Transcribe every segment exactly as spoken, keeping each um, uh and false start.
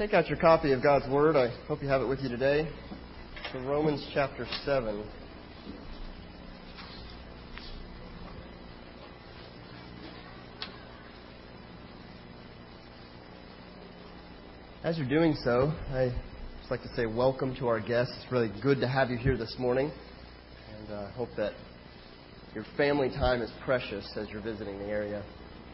Take out your copy of God's Word. I hope you have it with you today. To Romans chapter seven. As you're doing so, I just like to say welcome to our guests. It's really good to have you here this morning. And I uh, hope that your family time is precious as you're visiting the area.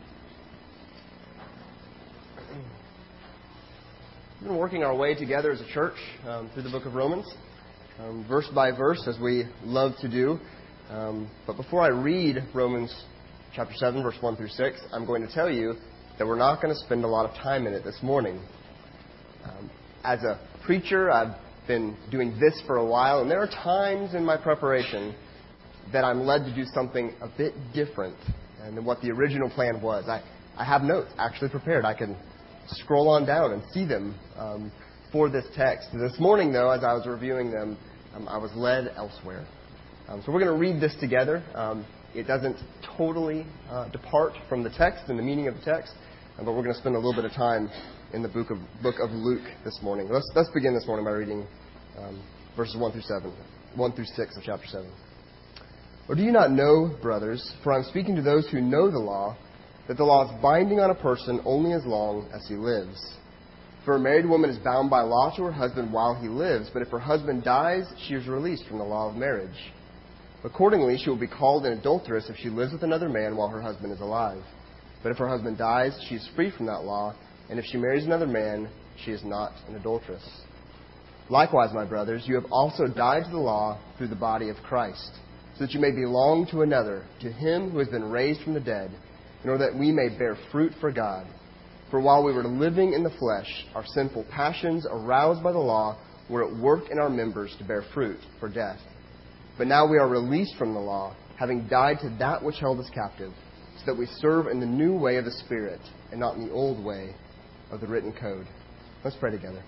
We've been working our way together as a church um, through the book of Romans, um, verse by verse, as we love to do. Um, but before I read Romans chapter seven, verse one through six, I'm going to tell you that we're not going to spend a lot of time in it this morning. Um, as a preacher, I've been doing this for a while, and there are times in my preparation that I'm led to do something a bit different than what the original plan was. I, I have notes actually prepared. I can scroll on down and see them um, for this text. This morning, though, as I was reviewing them, um, I was led elsewhere. Um, so we're going to read this together. Um, it doesn't totally uh, depart from the text and the meaning of the text, um, but we're going to spend a little bit of time in the book of book of Luke this morning. Let's let's begin this morning by reading um, verses one through seven, one through six of chapter seven. Or do you not know, brothers, for I'm speaking to those who know the law, that the law is binding on a person only as long as he lives. For a married woman is bound by law to her husband while he lives, but if her husband dies, she is released from the law of marriage. Accordingly, she will be called an adulteress if she lives with another man while her husband is alive. But if her husband dies, she is free from that law, and if she marries another man, she is not an adulteress. Likewise, my brothers, you have also died to the law through the body of Christ, so that you may belong to another, to him who has been raised from the dead, in order that we may bear fruit for God. For while we were living in the flesh, our sinful passions, aroused by the law, were at work in our members to bear fruit for death. But now we are released from the law, having died to that which held us captive, so that we serve in the new way of the Spirit, and not in the old way of the written code. Let's pray together.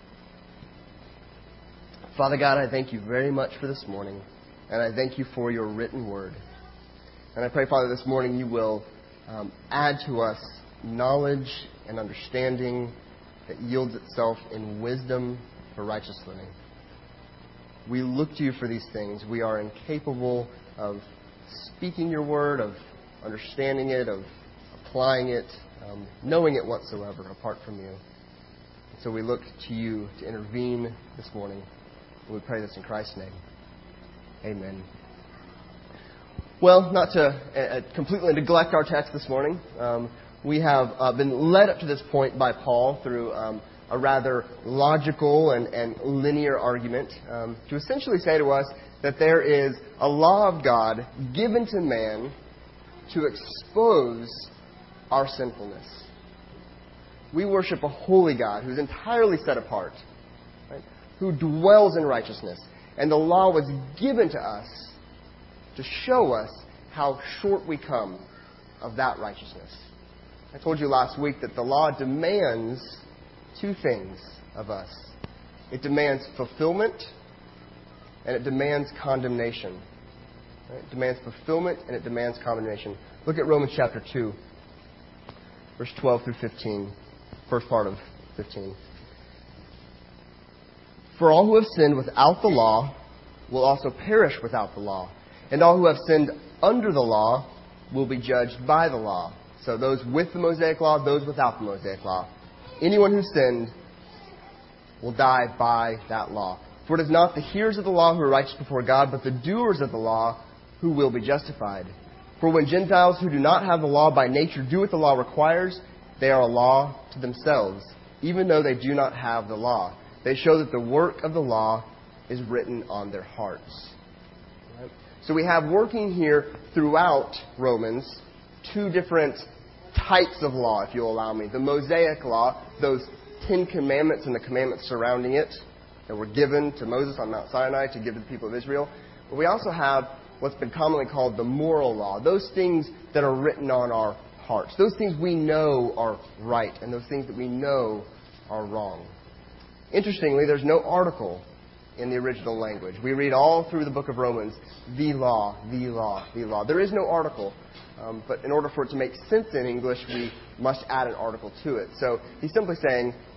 Father God, I thank you very much for this morning, and I thank you for your written word. And I pray, Father, this morning you will Um, add to us knowledge and understanding that yields itself in wisdom for righteous living. We look to you for these things. We are incapable of speaking your word, of understanding it, of applying it, um, knowing it whatsoever apart from you. So we look to you to intervene this morning. And we pray this in Christ's name. Amen. Well, not to uh, completely neglect our text this morning, um, we have uh, been led up to this point by Paul through um, a rather logical and, and linear argument um, to essentially say to us that there is a law of God given to man to expose our sinfulness. We worship a holy God who's entirely set apart, right, who dwells in righteousness, and the law was given to us to show us how short we come of that righteousness. I told you last week that the law demands two things of us. It demands fulfillment, and it demands condemnation. Right? It demands fulfillment, and it demands condemnation. Look at Romans chapter two, verse twelve through fifteen, first part of fifteen. For all who have sinned without the law will also perish without the law. And all who have sinned under the law will be judged by the law. So those with the Mosaic law, those without the Mosaic law. Anyone who sinned will die by that law. For it is not the hearers of the law who are righteous before God, but the doers of the law who will be justified. For when Gentiles who do not have the law by nature do what the law requires, they are a law to themselves, even though they do not have the law. They show that the work of the law is written on their hearts. So we have working here throughout Romans two different types of law, if you'll allow me. The Mosaic law, those Ten Commandments and the commandments surrounding it that were given to Moses on Mount Sinai to give to the people of Israel. But we also have what's been commonly called the moral law, those things that are written on our hearts, those things we know are right and those things that we know are wrong. Interestingly, there's no article in the original language. We read all through the book of Romans, the law, the law, the law. There is no article, um, but in order for it to make sense in English, we must add an article to it. So he's simply saying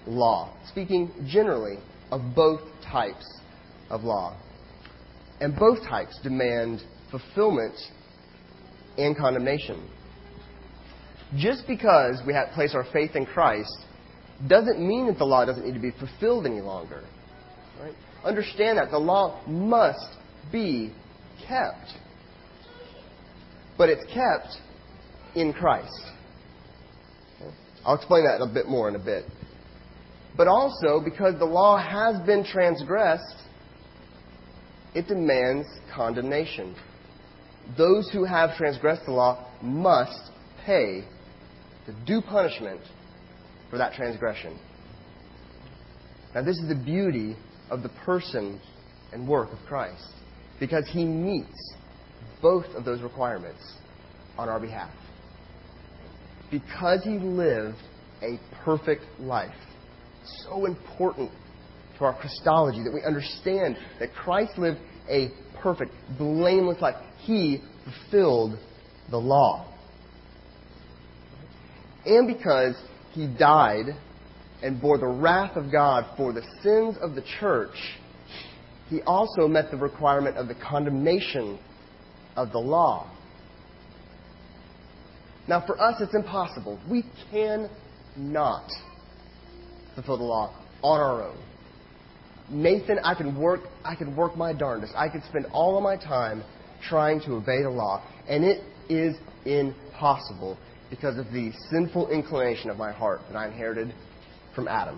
law, speaking generally of both types of law. And both types demand fulfillment and condemnation. Just because we have place our faith in Christ doesn't mean that the law doesn't need to be fulfilled any longer. Right? Understand that the law must be kept. But it's kept in Christ. Okay? I'll explain that a bit more in a bit. But also, because the law has been transgressed, it demands condemnation. Those who have transgressed the law must pay the due punishment for that transgression. Now, this is the beauty of the person and work of Christ, because He meets both of those requirements on our behalf. Because He lived a perfect life. So important to our Christology that we understand that Christ lived a perfect, blameless life. He fulfilled the law. And because He died and bore the wrath of God for the sins of the church, He also met the requirement of the condemnation of the law. Now, for us, it's impossible. We cannot fulfill the law on our own. Nathan, I can work, I can work my darndest. I could spend all of my time trying to obey the law, and it is impossible because of the sinful inclination of my heart that I inherited from Adam.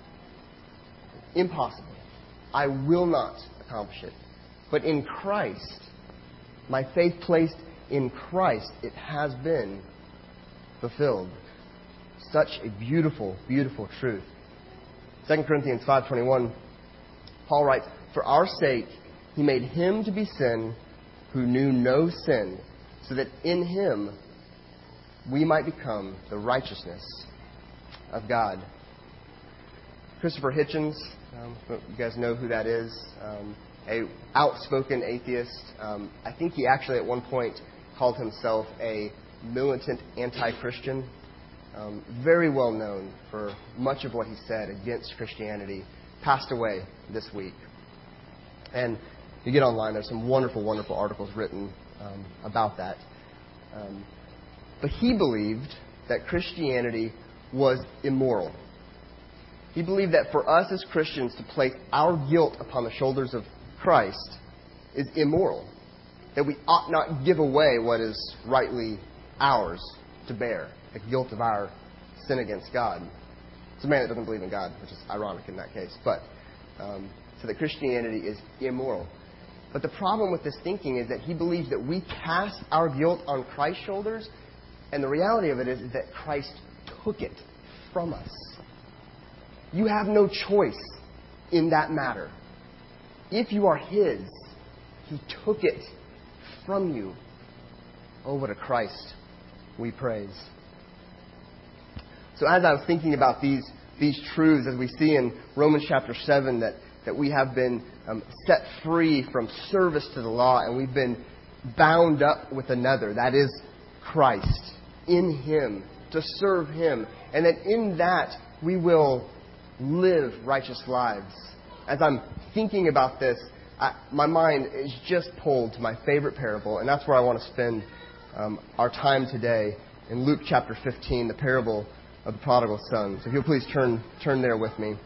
Impossible. I will not accomplish it. But in Christ, my faith placed in Christ, it has been fulfilled. Such a beautiful, beautiful truth. Second Corinthians five twenty-one, Paul writes, "For our sake He made Him to be sin who knew no sin, so that in Him we might become the righteousness of God." Christopher Hitchens, um, you guys know who that is, um, a outspoken atheist. Um, I think he actually at one point called himself a militant anti-Christian. Um, very well known for much of what he said against Christianity. Passed away this week. And you get online, there's some wonderful, wonderful articles written um, about that. Um, but he believed that Christianity was immoral. He believed that for us as Christians to place our guilt upon the shoulders of Christ is immoral. That we ought not give away what is rightly ours to bear, the guilt of our sin against God. It's a man that doesn't believe in God, which is ironic in that case. But um, so that Christianity is immoral. But the problem with this thinking is that he believes that we cast our guilt on Christ's shoulders, and the reality of it is, is that Christ took it from us. You have no choice in that matter. If you are His, He took it from you. Oh, what a Christ we praise. So as I was thinking about these these truths, as we see in Romans chapter seven, that, that we have been um, set free from service to the law, and we've been bound up with another, that is Christ, in Him, to serve Him, and that in that we will live righteous lives. As I'm thinking about this, I, my mind is just pulled to my favorite parable, and that's where I want to spend um, our time today, in Luke chapter fifteen, the parable of the prodigal son. So if you'll please turn turn there with me.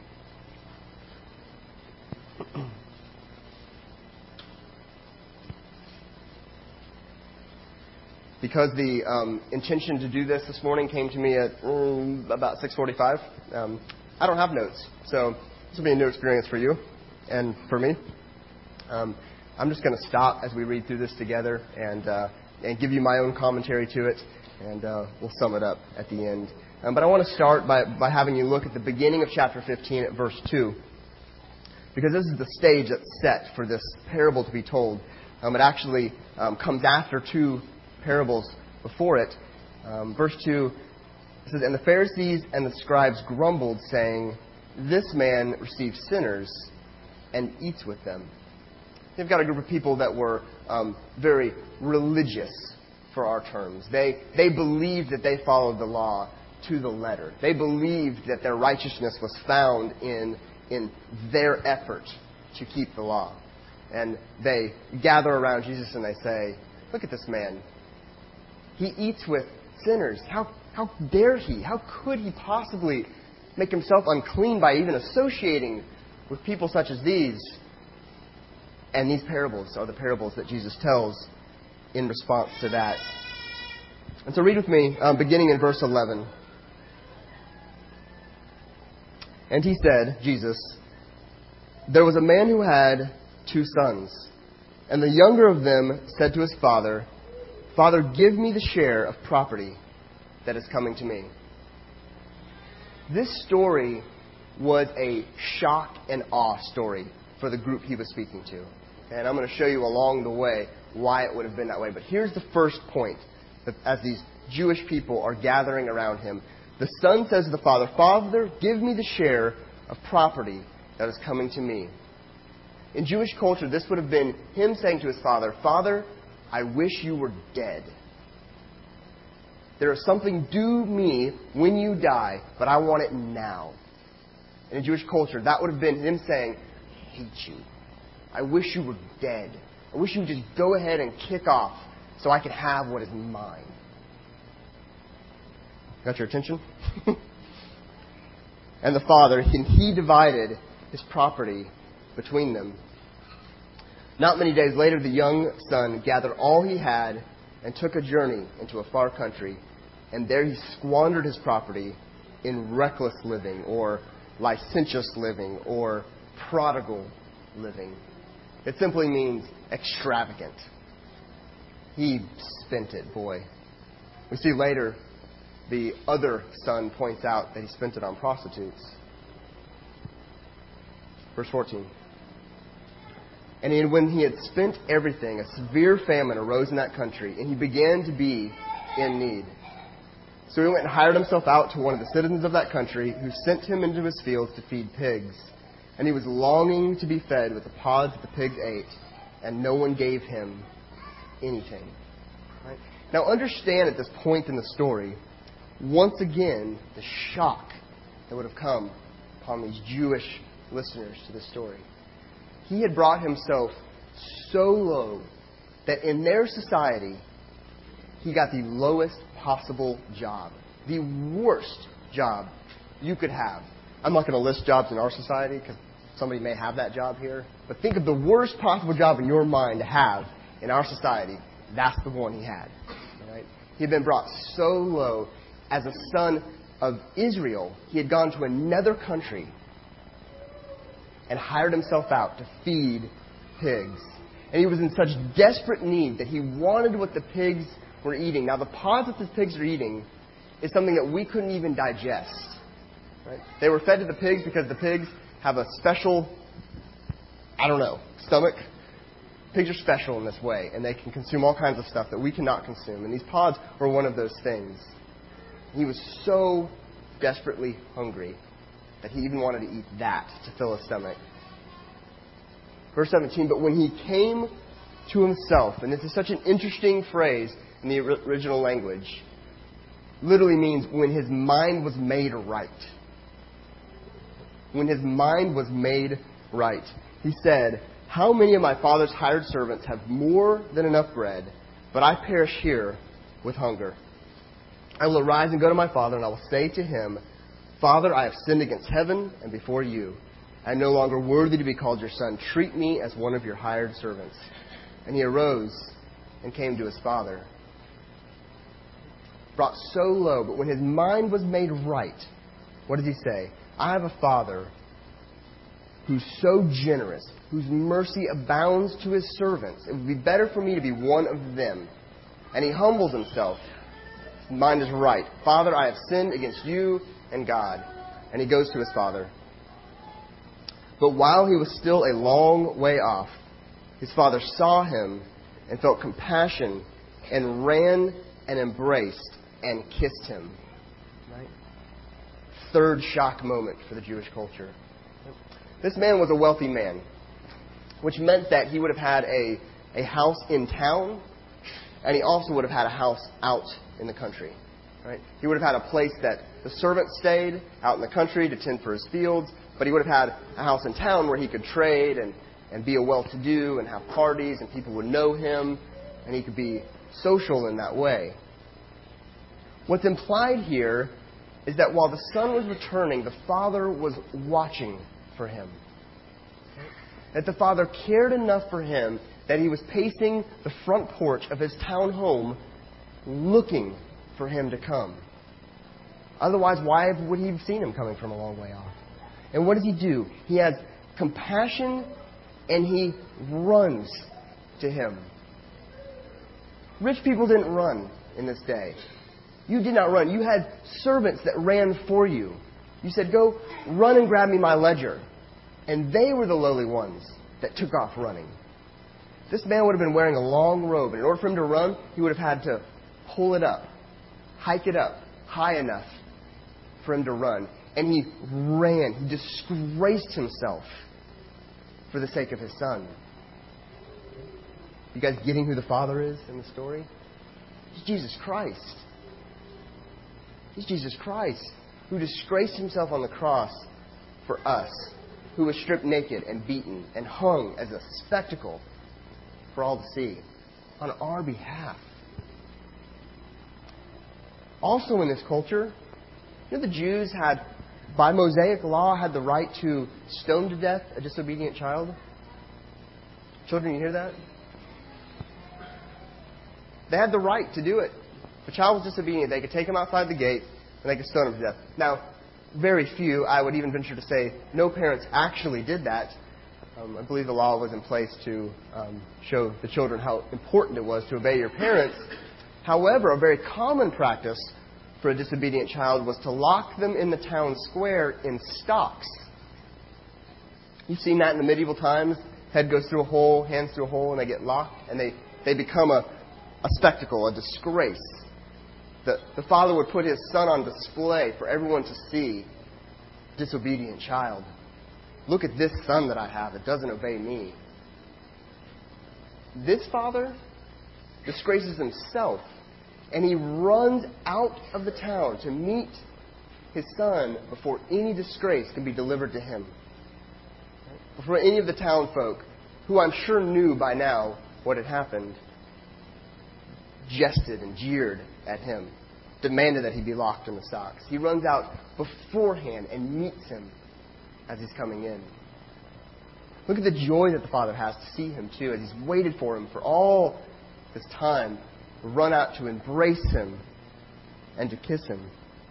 Because the um, intention to do this this morning came to me at um, about six forty-five, um, I don't have notes. So this will be a new experience for you and for me. Um, I'm just going to stop as we read through this together and uh, and give you my own commentary to it, and uh, we'll sum it up at the end. Um, but I want to start by, by having you look at the beginning of chapter fifteen at verse two, because this is the stage that's set for this parable to be told. Um, it actually um, comes after two parables before it. Um, verse two says, "And the Pharisees and the scribes grumbled, saying, 'This man receives sinners and eats with them.'" They've got a group of people that were um, very religious, for our terms. They they believed that they followed the law, to the letter. They believed that their righteousness was found in, in their effort to keep the law. And they gather around Jesus and they say, look at this man. He eats with sinners. How, how dare he? How could he possibly make himself unclean by even associating with people such as these? And these parables are the parables that Jesus tells in response to that. And so read with me, um, beginning in verse eleven. And he said, Jesus, there was a man who had two sons. And the younger of them said to his father, Father, give me the share of property that is coming to me. This story was a shock and awe story for the group he was speaking to. And I'm going to show you along the way why it would have been that way. But here's the first point. That as these Jewish people are gathering around him, the son says to the father, Father, give me the share of property that is coming to me. In Jewish culture, this would have been him saying to his father, Father, I wish you were dead. There is something due me when you die, but I want it now. And in Jewish culture, that would have been him saying, I hate you. I wish you were dead. I wish you would just go ahead and kick off so I could have what is mine. Got your attention? And the father, and he divided his property between them. Not many days later, the young son gathered all he had and took a journey into a far country. And there he squandered his property in reckless living, or licentious living, or prodigal living. It simply means extravagant. He spent it, boy. We see later the other son points out that he spent it on prostitutes. Verse fourteen. And when he had spent everything, a severe famine arose in that country, and he began to be in need. So he went and hired himself out to one of the citizens of that country, who sent him into his fields to feed pigs. And he was longing to be fed with the pods that the pigs ate, and no one gave him anything. Right? Now understand at this point in the story, once again, the shock that would have come upon these Jewish listeners to this story. He had brought himself so low that in their society, he got the lowest possible job. The worst job you could have. I'm not going to list jobs in our society because somebody may have that job here. But think of the worst possible job in your mind to have in our society. That's the one he had. Right? He had been brought so low. As a son of Israel, he had gone to another country and hired himself out to feed pigs. And he was in such desperate need that he wanted what the pigs were eating. Now, the pods that the pigs are eating is something that we couldn't even digest. Right? They were fed to the pigs because the pigs have a special, I don't know, stomach. Pigs are special in this way, and they can consume all kinds of stuff that we cannot consume. And these pods were one of those things. He was so desperately hungry that he even wanted to eat that to fill his stomach. Verse seventeen, but when he came to himself, and this is such an interesting phrase in the original language, literally means when his mind was made right. When his mind was made right. He said, how many of my father's hired servants have more than enough bread, but I perish here with hunger? I will arise and go to my father, and I will say to him, Father, I have sinned against heaven and before you. I am no longer worthy to be called your son. Treat me as one of your hired servants. And he arose and came to his father. Brought so low, but when his mind was made right, what does he say? I have a father who's so generous, whose mercy abounds to his servants. It would be better for me to be one of them. And he humbles himself. His mind is right. Father, I have sinned against you and God. And he goes to his father. But while he was still a long way off, his father saw him and felt compassion and ran and embraced and kissed him. Right? Third shock moment for the Jewish culture. This man was a wealthy man, which meant that he would have had a, a house in town, and he also would have had a house out in the country. Right? He would have had a place that the servant stayed out in the country to tend for his fields, but he would have had a house in town where he could trade and, and be a well-to-do and have parties, and people would know him, and he could be social in that way. What's implied here is that while the son was returning, the father was watching for him. That the father cared enough for him that he was pacing the front porch of his town home looking for him to come. Otherwise, why would he have seen him coming from a long way off? And what does he do? He has compassion and he runs to him. Rich people didn't run in this day. You did not run. You had servants that ran for you. You said, go run and grab me my ledger. And they were the lowly ones that took off running. This man would have been wearing a long robe. And in order for him to run, he would have had to pull it up, hike it up high enough for him to run. And he ran. He disgraced himself for the sake of his son. You guys getting who the Father is in the story? He's Jesus Christ. He's Jesus Christ who disgraced himself on the cross for us, who was stripped naked and beaten and hung as a spectacle for all to see on our behalf. Also in this culture, you know, the Jews had, by Mosaic law, had the right to stone to death a disobedient child. Children, you hear that? They had the right to do it. If a child was disobedient, they could take him outside the gate and they could stone him to death. Now, very few, I would even venture to say, no parents actually did that. Um, I believe the law was in place to um, show the children how important it was to obey your parents. However, a very common practice for a disobedient child was to lock them in the town square in stocks. You've seen that in the medieval times. Head goes through a hole, hands through a hole, and they get locked, and they, they become a, a spectacle, a disgrace. The, the father would put his son on display for everyone to see. Disobedient child. Look at this son that I have that doesn't obey me. This father disgraces himself, and he runs out of the town to meet his son before any disgrace can be delivered to him. Before any of the town folk, who I'm sure knew by now what had happened, jested and jeered at him, demanded that he be locked in the stocks. He runs out beforehand and meets him as he's coming in. Look at the joy that the father has to see him too, as he's waited for him for all this time, to run out to embrace him and to kiss him.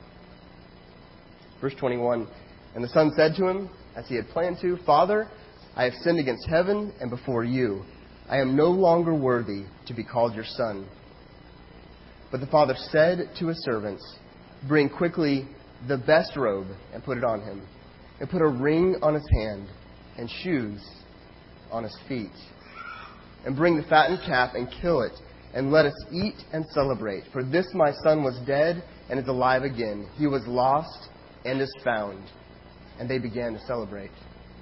Verse twenty-one, and the son said to him, as he had planned to, Father, I have sinned against heaven and before you. I am no longer worthy to be called your son. But the father said to his servants, bring quickly the best robe and put it on him, and put a ring on his hand and shoes on his feet. And bring the fattened calf and kill it, and let us eat and celebrate. For this my son was dead and is alive again. He was lost and is found. And they began to celebrate.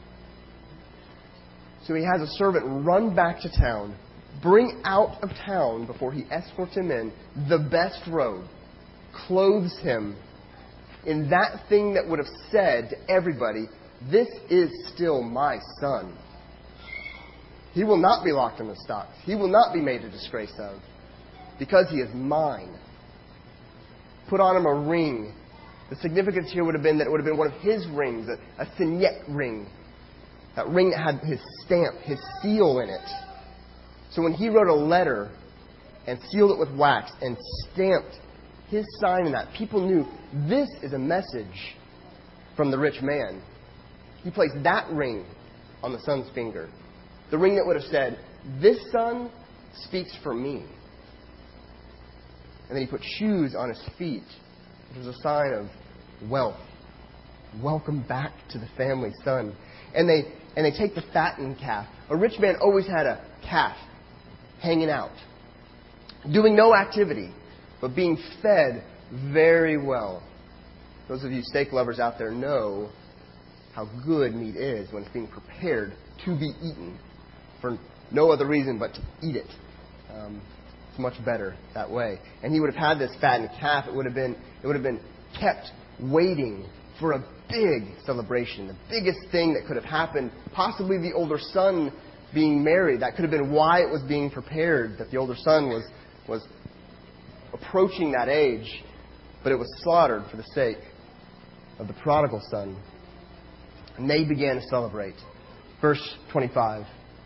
So he has a servant run back to town, bring out of town before he escorts him in the best robe, clothes him in that thing that would have said to everybody, this is still my son. He will not be locked in the stocks. He will not be made a disgrace of, because he is mine. Put on him a ring. The significance here would have been that it would have been one of his rings, a, a signet ring. That ring that had his stamp, his seal in it. So when he wrote a letter and sealed it with wax and stamped his sign in that, people knew this is a message from the rich man. He placed that ring on the son's finger. The ring that would have said, this son speaks for me. And then he put shoes on his feet, which was a sign of wealth. Welcome back to the family, son. And they and they take the fattened calf. A rich man always had a calf hanging out, doing no activity, but being fed very well. Those of you steak lovers out there know how good meat is when it's being prepared to be eaten for no other reason but to eat it. Um, it's much better that way. And he would have had this fattened calf. It would have been it would have been kept waiting for a big celebration, the biggest thing that could have happened, possibly the older son being married. That could have been why it was being prepared, that the older son was, was approaching that age, but it was slaughtered for the sake of the prodigal son. And they began to celebrate. Verse twenty-five.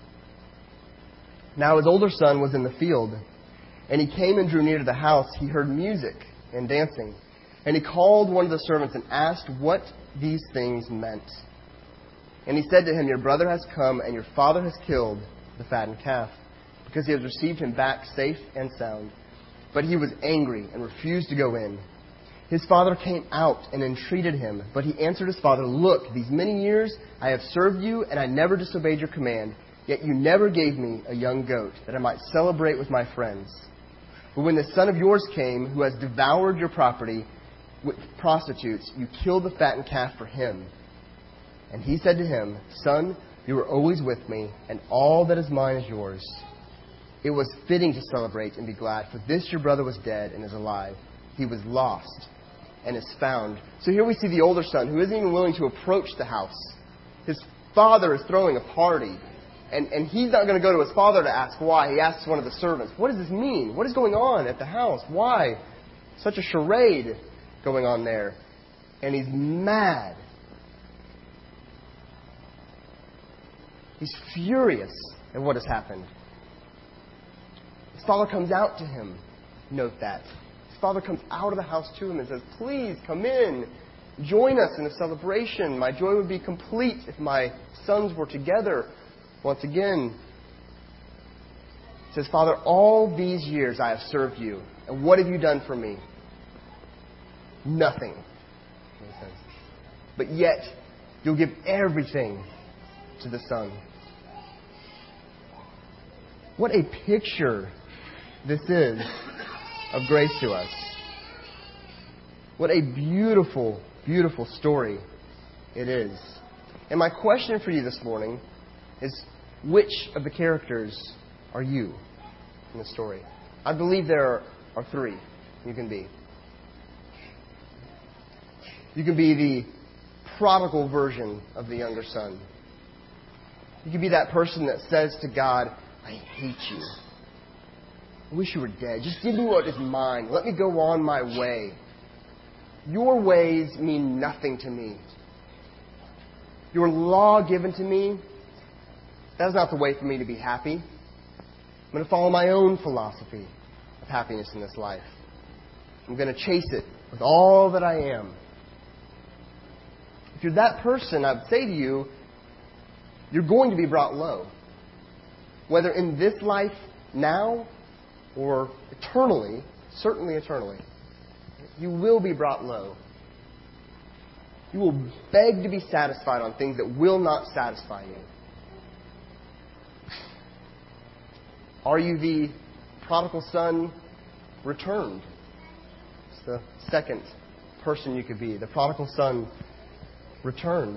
Now his older son was in the field, and he came and drew near to the house. He heard music and dancing. And he called one of the servants and asked what these things meant. And he said to him, Your brother has come, and your father has killed the fattened calf, because he has received him back safe and sound. But he was angry and refused to go in. His father came out and entreated him, but he answered his father, Look, these many years I have served you, and I never disobeyed your command. Yet you never gave me a young goat, that I might celebrate with my friends. But when the son of yours came, who has devoured your property with prostitutes, you killed the fattened calf for him. And he said to him, Son, you were always with me, and all that is mine is yours. It was fitting to celebrate and be glad, for this your brother was dead and is alive. He was lost and is found. So here we see the older son, who isn't even willing to approach the house. His father is throwing a party. And, and he's not going to go to his father to ask why. He asks one of the servants, What does this mean? What is going on at the house? Why? Such a charade going on there. And he's mad. He's furious at what has happened. His father comes out to him. Note that. His father comes out of the house to him and says, Please come in. Join us in a celebration. My joy would be complete if my sons were together. Once again, it says, Father, all these years I have served you. And what have you done for me? Nothing. But yet, you'll give everything to the son. What a picture this is of grace to us. What a beautiful, beautiful story it is. And my question for you this morning is, which of the characters are you in the story? I believe there are, are three you can be. You can be the prodigal version of the younger son. You can be that person that says to God, I hate you. I wish you were dead. Just give me what is mine. Let me go on my way. Your ways mean nothing to me. Your law given to me, that's not the way for me to be happy. I'm going to follow my own philosophy of happiness in this life. I'm going to chase it with all that I am. If you're that person, I would say to you, you're going to be brought low. Whether in this life now or eternally, certainly eternally, you will be brought low. You will beg to be satisfied on things that will not satisfy you. Are you the prodigal son returned? It's the second person you could be. The prodigal son returned.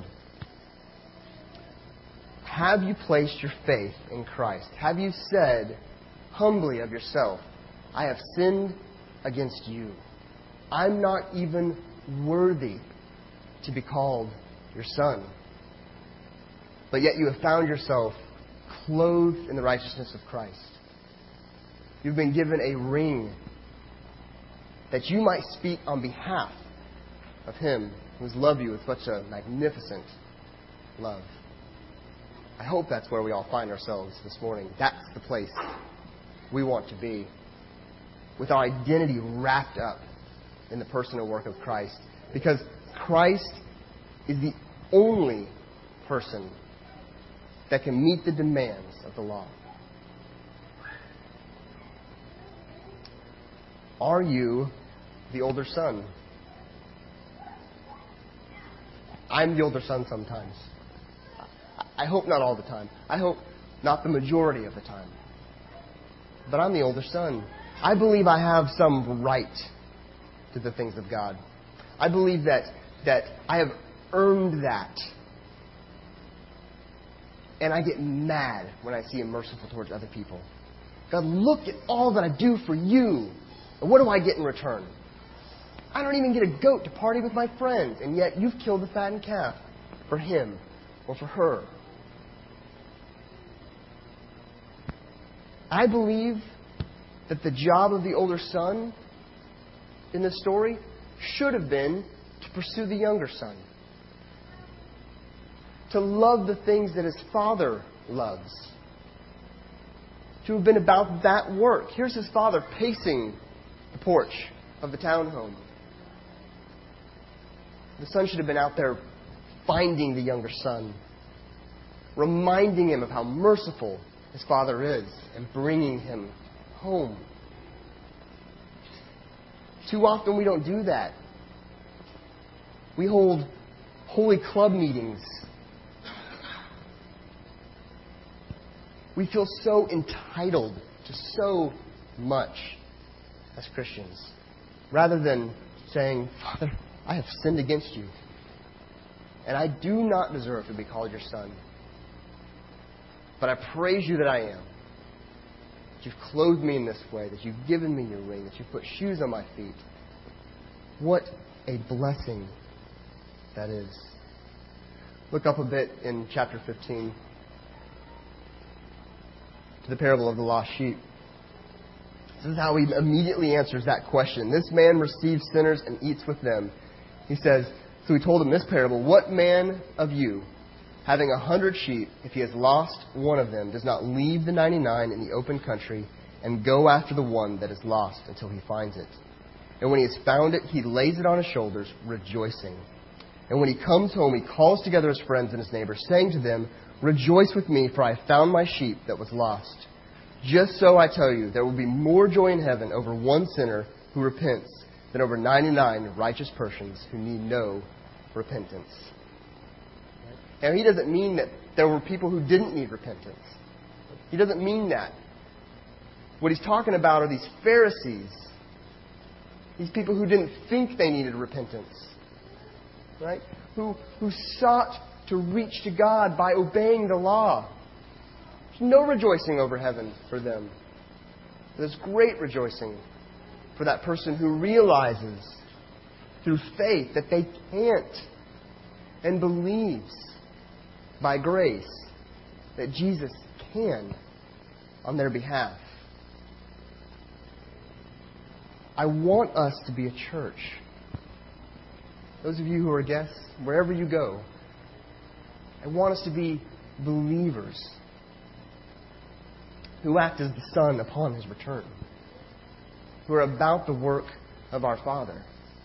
Have you placed your faith in Christ? Have you said humbly of yourself, I have sinned against you. I'm not even worthy to be called your son. But yet you have found yourself clothed in the righteousness of Christ. You've been given a ring that you might speak on behalf of Him who has loved you with such a magnificent love. I hope that's where we all find ourselves this morning. That's the place we want to be, with our identity wrapped up in the person and work of Christ. Because Christ is the only person that can meet the demands of the law. Are you the older son? I'm the older son sometimes. I hope not all the time. I hope not the majority of the time. But I'm the older son. I believe I have some right to the things of God. I believe that, that I have earned that. And I get mad when I see Him merciful towards other people. God, look at all that I do for you. And what do I get in return? I don't even get a goat to party with my friends, and yet you've killed the fattened calf for him or for her. I believe that the job of the older son in this story should have been to pursue the younger son. To love the things that his father loves. To have been about that work. Here's his father pacing the porch of the townhome. The son should have been out there finding the younger son, reminding him of how merciful his father is, and bringing him home. Too often we don't do that. We hold holy club meetings. We feel so entitled to so much as Christians, rather than saying, Father, I have sinned against you, and I do not deserve to be called your son. But I praise you that I am. That you've clothed me in this way, that you've given me your ring, that you've put shoes on my feet. What a blessing that is. Look up a bit in chapter fifteen to the parable of the lost sheep. This is how he immediately answers that question. This man receives sinners and eats with them. He says, so he told him this parable, what man of you, having a hundred sheep, if he has lost one of them, does not leave the ninety-nine in the open country and go after the one that is lost until he finds it? And when he has found it, he lays it on his shoulders, rejoicing. And when he comes home, he calls together his friends and his neighbors, saying to them, rejoice with me, for I have found my sheep that was lost. Just so I tell you, there will be more joy in heaven over one sinner who repents than over ninety-nine righteous persons who need no repentance. Now, he doesn't mean that there were people who didn't need repentance. He doesn't mean that. What he's talking about are these Pharisees. These people who didn't think they needed repentance. Right? Who, who sought to reach to God by obeying the law. There's no rejoicing over heaven for them. There's great rejoicing for that person who realizes through faith that they can't, and believes by grace that Jesus can on their behalf. I want us to be a church. Those of you who are guests, wherever you go, I want us to be believers who act as the Son upon His return, who are about the work of our Father.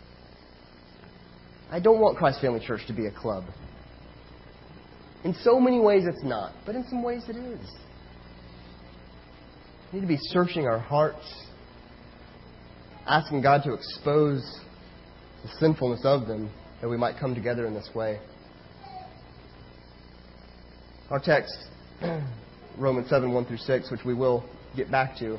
I don't want Christ Family Church to be a club. In so many ways it's not, but in some ways it is. We need to be searching our hearts, asking God to expose the sinfulness of them, that we might come together in this way. Our text, Romans seven, one through six, which we will get back to,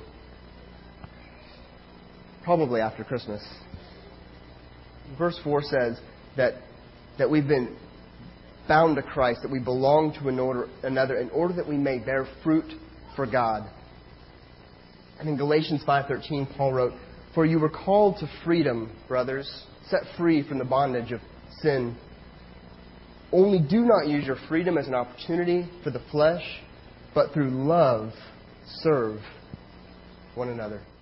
probably after Christmas. Verse four says that, that we've been bound to Christ, that we belong to another in order that we may bear fruit for God. And in Galatians five thirteen, Paul wrote, for you were called to freedom, brothers, set free from the bondage of sin. Only do not use your freedom as an opportunity for the flesh, but through love serve one another.